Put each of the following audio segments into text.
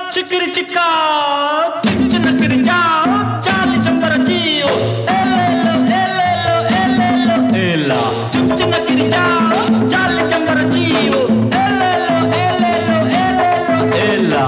చిక్కిరి చిక్క చిన్న కిరింజా చాలి చందర జీవో ఎల్లెల్లో ఎల్లెల్లో ఎల్లెల్లో ఎల్లా చిన్న కిరింజా చాలి చందర జీవో ఎల్లెల్లో ఎల్లెల్లో ఎల్లెల్లో ఎల్లా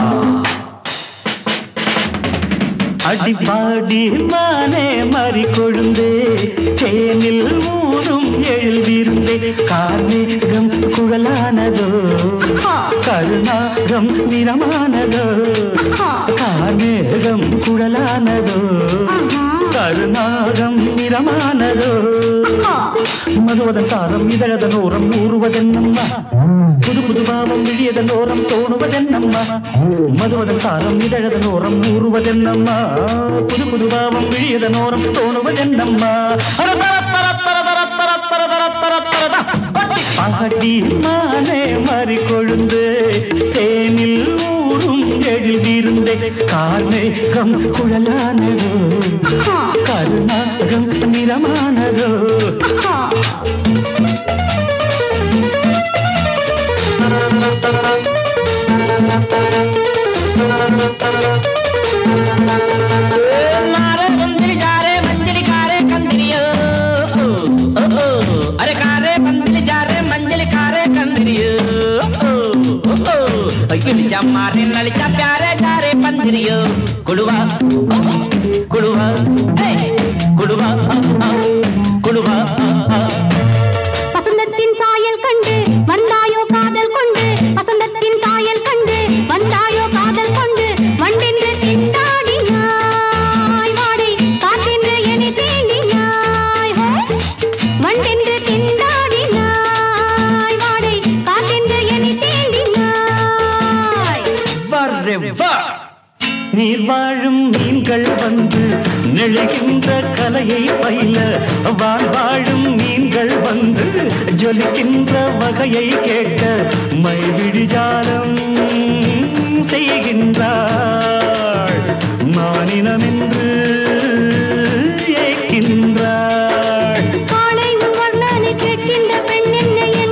அடிப்பாடி மானே மறி கொழுந்தே தேனில் ஊரும் எழுதிருந்தே கார்மேகம் குழலானதோ கருணாகம் நிறமானதோ கார்மேகம் குழலானதோ கருணாகம் நிறமானதோ மதுவதன் சாரம் இதழதன் ஓரம் ஊறுவதென்னம்மா புது புது பாவம் விழியதன் ஓரம் தோணுவதென்னம்மா மதுவதன் சாரம் இதழதன் ஓரம் ஊறுவதென்னம்மா புது புது பாவம் விழியதன் ஓரம் தோணுவதென்னம்மா பாடி மானே மறி கொழுந்து தேனில் ஊரும் எழுதியிருந்தே கார்மேகம் குழலானதோ கருணாகம் நிறமானதோ मारे ललिता प्यारे जारे पंजरियो कुड़वा कुड़वा कुड़वा कुड़वा வசந்தத்தின் சாயல் கண்டு வந்தாயோ காதல் கொண்டு வசந்தத்தின் சாயல் கண்டு வந்தாயோ காதல் கொண்டு வண்டென்று திண்டாடினாய் வாடை காற்றென்று என்னை தீண்டினாய் வண்டென்று திண்டாடினாய் வாடை காற்றென்று என்னை தீண்டினாய் வர்றே வா நீர் வாழும் மீன்கள் வந்து நெழுகின்ற கலையை பயில வாழும் மீன்கள் வந்து ஜொலிக்கின்ற வகையை கேட்க மைவிழிஜாலம் செய்கின்றாள் மானினம் என்று ஏற்கின்றாள் காலை வர்ணனை கேட்கின்ற பெண் என்னை என்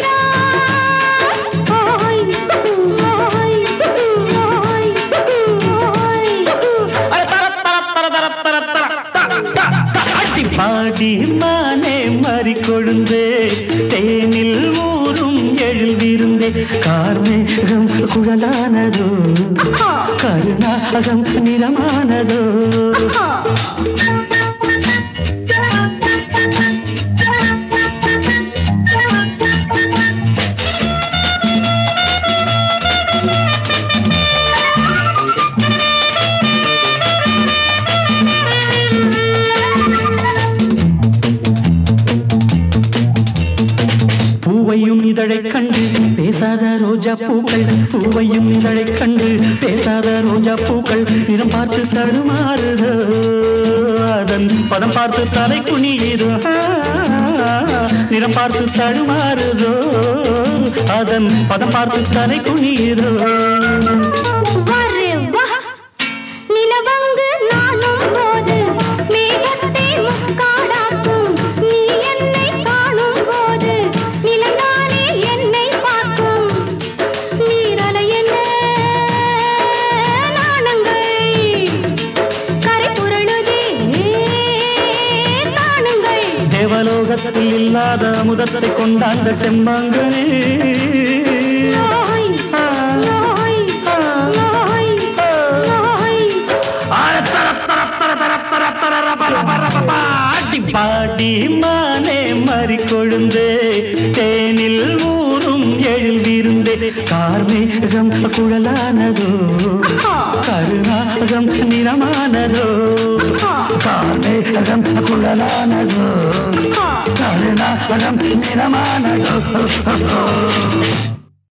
பாடி மானே மறி கொழுந்தே தேனில் ஊரும் எழுதியிருந்தே கார்மேகம் குழலானதோ கருணாகம் நிறமானதோ பூவையும் இதழை கண்டு பேசாத ரோஜா பூக்கள் பூவையும் இதழை கண்டு பேசாத ரோஜா பூக்கள் நிறம் பார்த்து தடுமாறுதோ அதன் பதம் பார்த்து தலை குனியுதோ நிறம் பார்த்து தடுமாறுதோ அதன் பதம் பார்த்து தலை குனியுதோ நிலவங்கு நானும் போது மேகத்தை முக்காடாக்கும் நீ என்னை காணும் போது நிலந்தானே என்னை பார்க்கும் நீரலை என்ன நாணங்கள் கரை புரளுதே நாணங்கள் தேவலோகத்தில் இல்லாத அமுதத்தை கொண்டாந்த செம்மாங்கனே பாடி மானே மறி கொழுந்தே தேனில் ஊரும் எழுதியிருந்தே கார்மேகம் குழலானதோ கருணாகம் நிறமானதோ கார்மேகம் குழலானதோ கருணாகம் நிறமானதோ